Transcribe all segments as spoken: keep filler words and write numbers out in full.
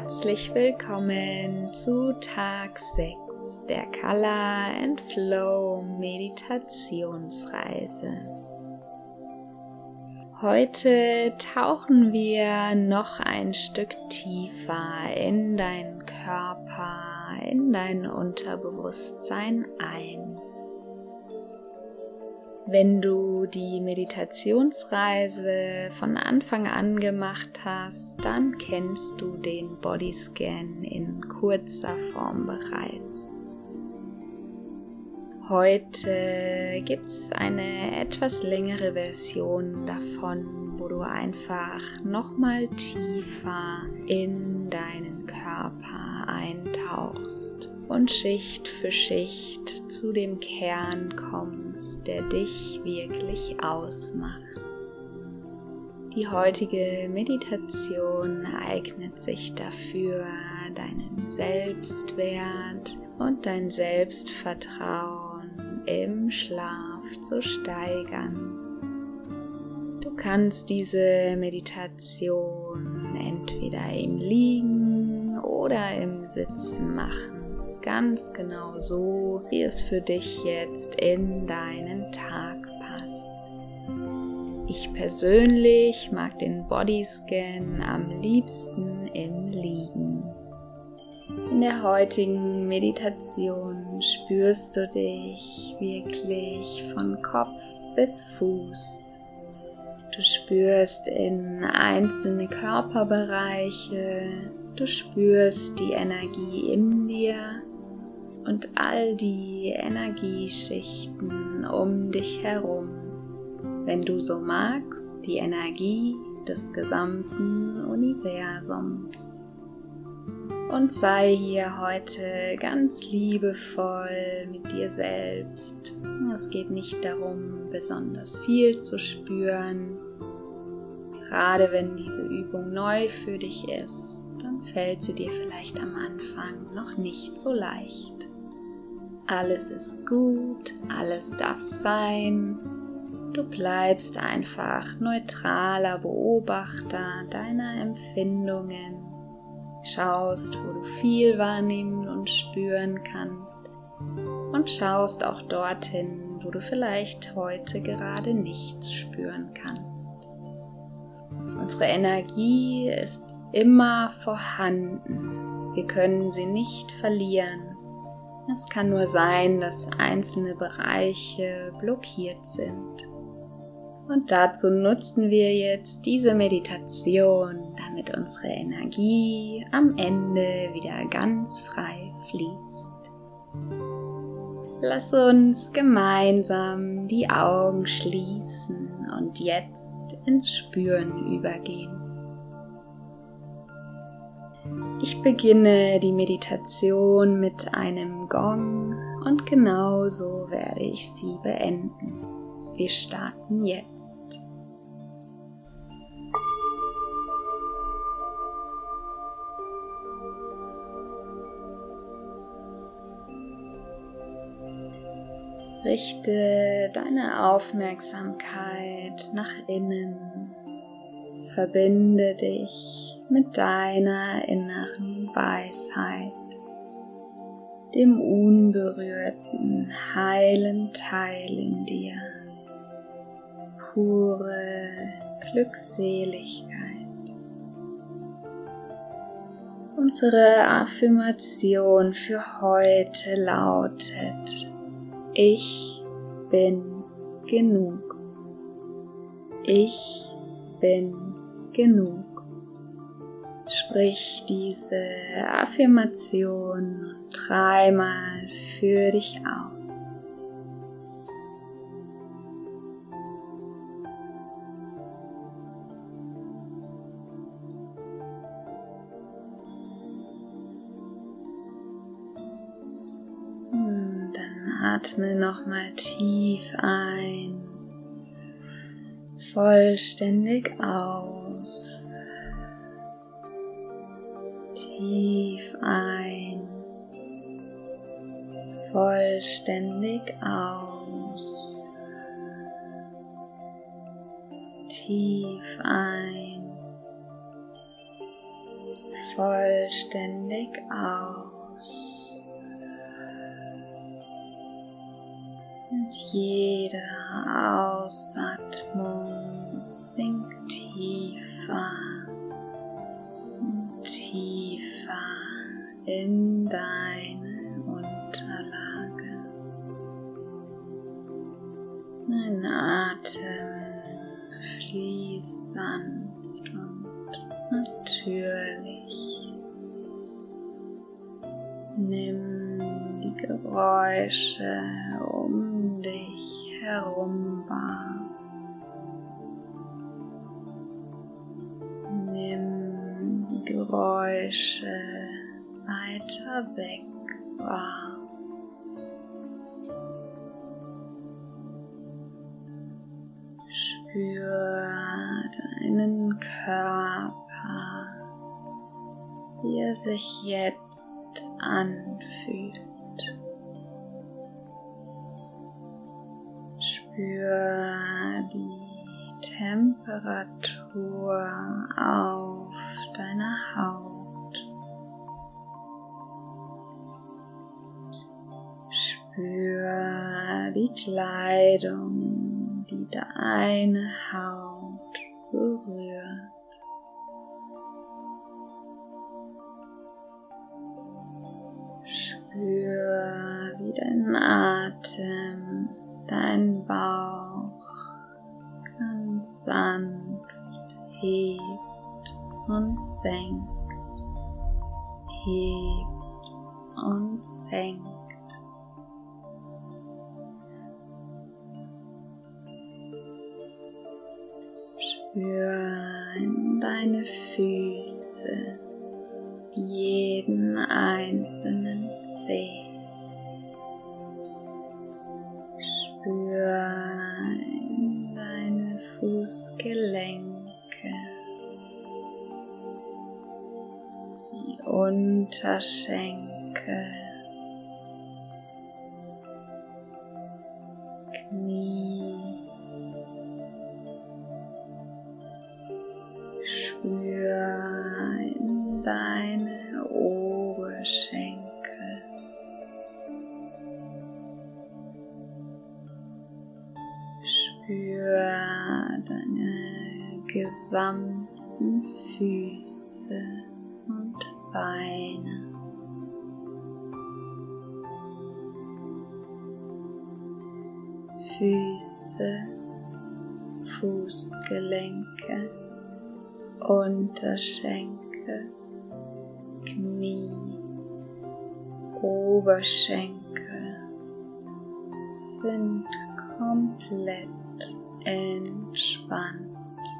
Herzlich willkommen zu Tag sechs der Color and Flow Meditationsreise. Heute tauchen wir noch ein Stück tiefer in deinen Körper, in dein Unterbewusstsein ein. Wenn du die Meditationsreise von Anfang an gemacht hast, dann kennst du den Bodyscan in kurzer Form bereits. Heute gibt es eine etwas längere Version davon, wo du einfach nochmal tiefer in deinen Körper eintauchst und Schicht für Schicht zu dem Kern kommst, der dich wirklich ausmacht. Die heutige Meditation eignet sich dafür, deinen Selbstwert und dein Selbstvertrauen im Schlaf zu steigern. Du kannst diese Meditation entweder im Liegen oder im Sitzen machen. Ganz genau so, wie es für dich jetzt in deinen Tag passt. Ich persönlich mag den Bodyscan am liebsten im Liegen. In der heutigen Meditation spürst du dich wirklich von Kopf bis Fuß. Du spürst in einzelne Körperbereiche, du spürst die Energie in dir und all die Energieschichten um dich herum. Wenn du so magst, die Energie des gesamten Universums. Und sei hier heute ganz liebevoll mit dir selbst. Es geht nicht darum, besonders viel zu spüren. Gerade wenn diese Übung neu für dich ist, dann fällt sie dir vielleicht am Anfang noch nicht so leicht. Alles ist gut, alles darf sein. Du bleibst einfach neutraler Beobachter deiner Empfindungen. Schaust, wo du viel wahrnehmen und spüren kannst. Und schaust auch dorthin, wo du vielleicht heute gerade nichts spüren kannst. Unsere Energie ist immer vorhanden. Wir können sie nicht verlieren. Es kann nur sein, dass einzelne Bereiche blockiert sind. Und dazu nutzen wir jetzt diese Meditation, damit unsere Energie am Ende wieder ganz frei fließt. Lass uns gemeinsam die Augen schließen und jetzt ins Spüren übergehen. Ich beginne die Meditation mit einem Gong und genauso werde ich sie beenden. Wir starten jetzt. Richte deine Aufmerksamkeit nach innen. Verbinde dich mit deiner inneren Weisheit, dem unberührten, heilen Teil in dir, pure Glückseligkeit. Unsere Affirmation für heute lautet: Ich bin genug. Ich bin genug. Sprich diese Affirmation dreimal für dich aus. Und dann atme nochmal tief ein, vollständig aus. Tief ein, vollständig aus. Tief ein, vollständig aus. Mit jeder Ausatmung sinkt tiefer und tiefer in deine Unterlage. Dein Atem fließt sanft und natürlich. Nimm die Geräusche um dich herum wahr. Nimm die Geräusche weiter weg wahr. Spür deinen Körper, wie er sich jetzt anfühlt. Spür die Temperatur auf deiner Haut. Spür die Kleidung, die deine Haut berührt. Spür, wie dein Atem dein Bauch ganz sanft hebt und senkt, hebt und senkt. Spür in deine Füße, jeden einzelnen Zeh. Spür in deine Fußgelenke, die Unterschenkel, Knie. Spür in deine Oberschenkel. Spür deine gesamten Füße und Beine. Füße, Fußgelenke, Unterschenkel, Knie, Oberschenkel sind komplett entspannt.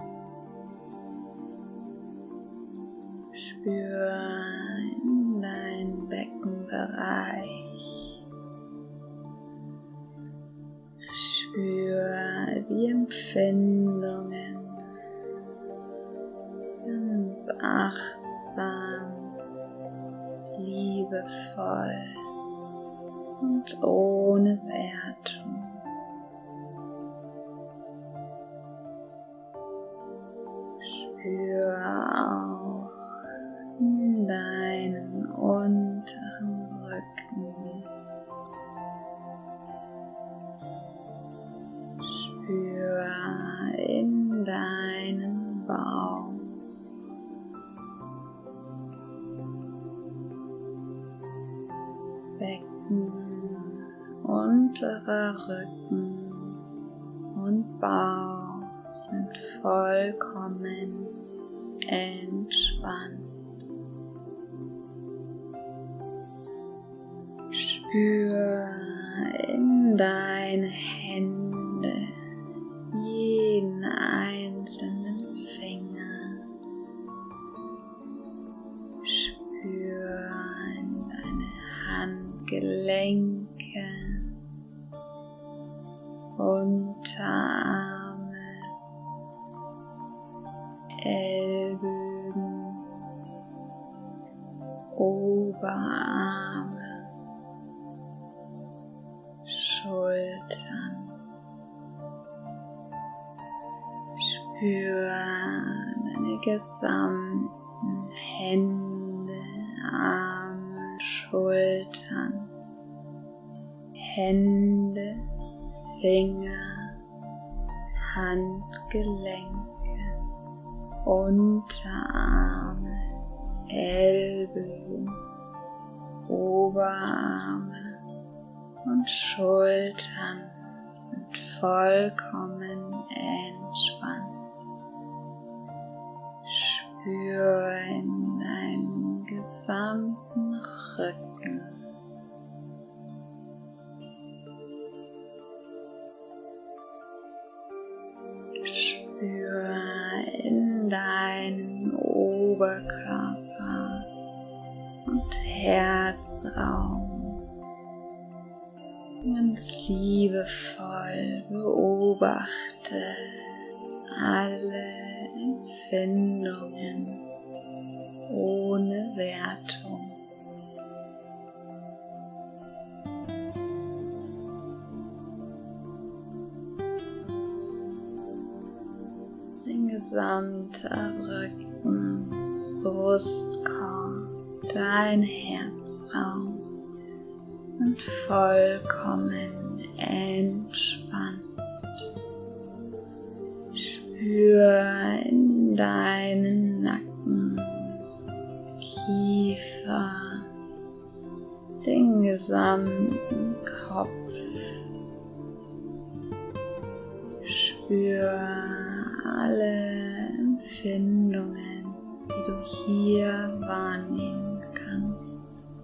Spür in deinen Beckenbereich. Spür die Empfindungen ganz achtsam, liebevoll und ohne Wertung. Spür auch in deinen unteren Rücken. Spür in deinen Bauch. Becken, unterer Rücken und Bauch sind vollkommen entspannt. Spür in deine Hände, jeden einzelnen Finger. Spür in deine Handgelenke, Unterarme, Ellbogen, Oberarme, Schultern. Spür deine gesamten Hände, Arme, Schultern, Hände, Finger, Handgelenke, Unterarme, Ellbogen, Oberarme und Schultern sind vollkommen entspannt. Spür in deinen gesamten Rücken. Spür in deinen Oberkörper und Herzraum. Ganz liebevoll beobachte alle Empfindungen ohne Wertung. Dein gesamter Rücken, Brustkorb, dein Herzraum sind vollkommen entspannt. Spür in deinen Nacken, Kiefer, den gesamten Kopf. Spür alle Empfindungen, die du hier wahrnehmen kannst.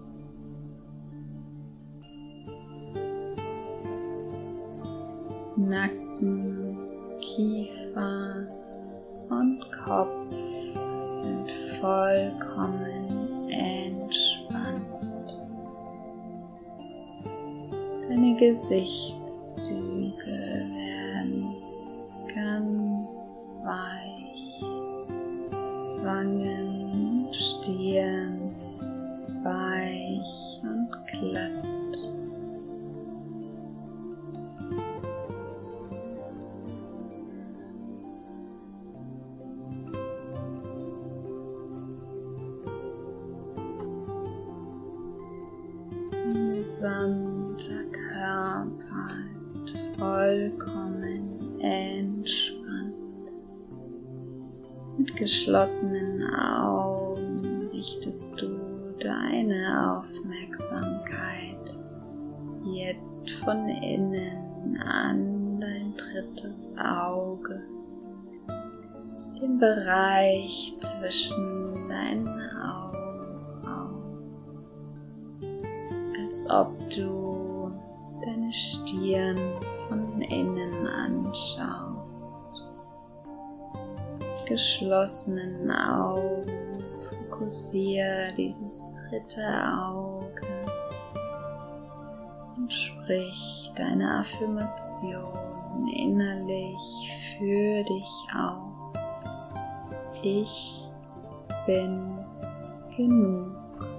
Nacken, Kiefer und Kopf sind vollkommen entspannt. Deine Gesichtszüge werden ganz weich, Wangen, Stirn weich und glatt. Dein gesamter Körper ist vollkommen entspannt. Mit geschlossenen Augen richtest du deine Aufmerksamkeit jetzt von innen an dein drittes Auge, den Bereich zwischen deinen Augenbrauen, als ob du deine Stirn von innen anschaust. Mit geschlossenen Augen fokussiere dieses dritte Auge und sprich deine Affirmation innerlich für dich aus. Ich bin genug.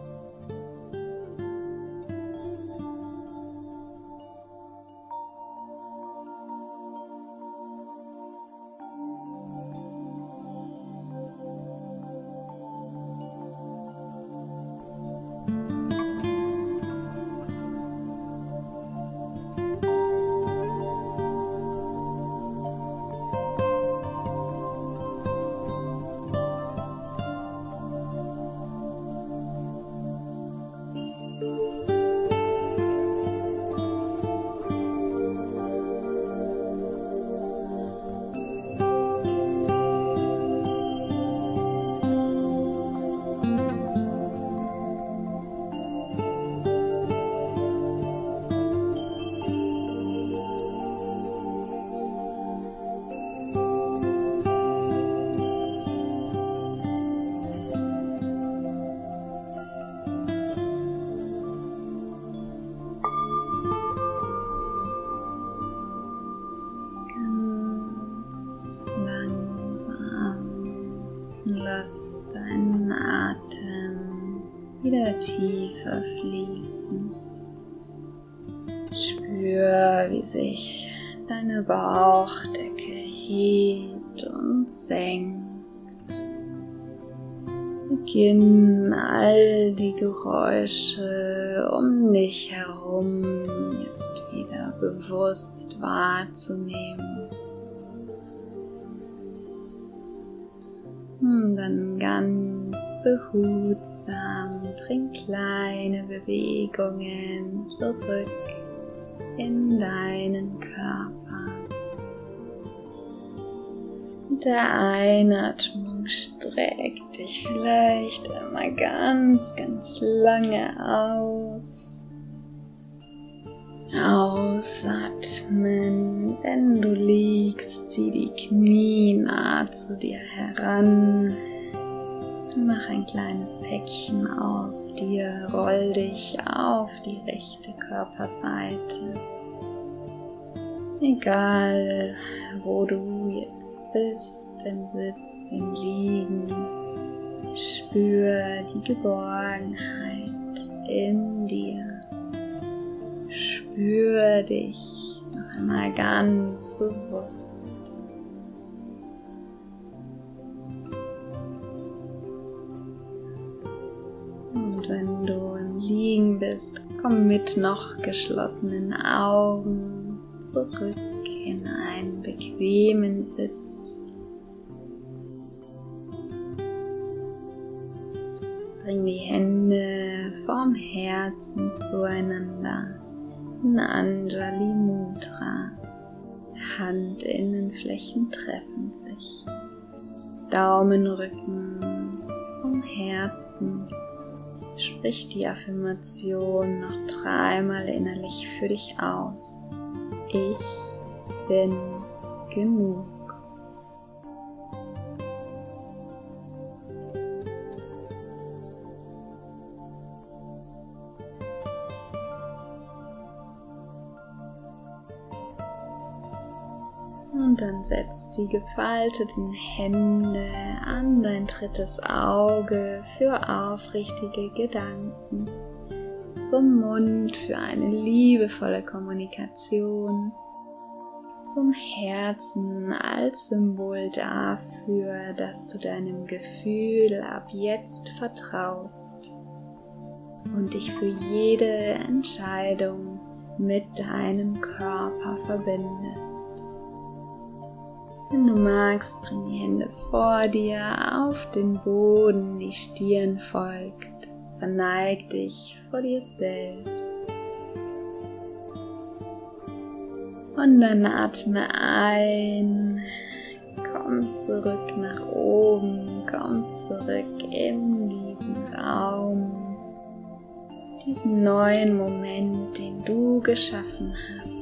Lass deinen Atem wieder tiefer fließen. Spür, wie sich deine Bauchdecke hebt und senkt. Mit Beginn all die Geräusche um dich herum jetzt wieder bewusst wahrzunehmen. Und dann ganz behutsam bring kleine Bewegungen zurück in deinen Körper. Mit der Einatmung streck dich vielleicht einmal ganz, ganz lange aus. Ausatmen, wenn du liegst, zieh die Knie nah zu dir heran. Mach ein kleines Päckchen aus dir, roll dich auf die rechte Körperseite. Egal, wo du jetzt bist, im Sitz, im Liegen, spür die Geborgenheit in dir. Spür dich noch einmal ganz bewusst. Und wenn du im Liegen bist, komm mit noch geschlossenen Augen zurück in einen bequemen Sitz. Bring die Hände vorm Herzen zueinander. In Anjali Mudra. Handinnenflächen treffen sich. Daumenrücken zum Herzen. Sprich die Affirmation noch dreimal innerlich für dich aus. Ich bin genug. Und dann setz die gefalteten Hände an dein drittes Auge für aufrichtige Gedanken, zum Mund für eine liebevolle Kommunikation, zum Herzen als Symbol dafür, dass du deinem Gefühl ab jetzt vertraust und dich für jede Entscheidung mit deinem Körper verbindest. Wenn du magst, bring die Hände vor dir auf den Boden, die Stirn folgt, verneig dich vor dir selbst. Und dann atme ein, komm zurück nach oben, komm zurück in diesen Raum, diesen neuen Moment, den du geschaffen hast.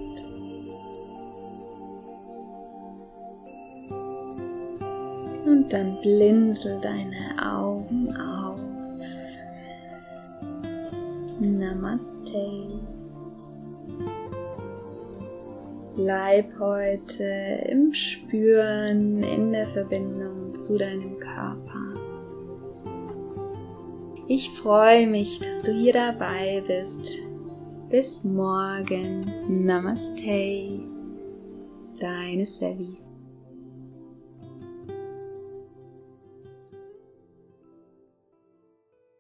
Und dann blinzel deine Augen auf. Namaste. Bleib heute im Spüren, in der Verbindung zu deinem Körper. Ich freue mich, dass du hier dabei bist. Bis morgen. Namaste. Deine Sevi.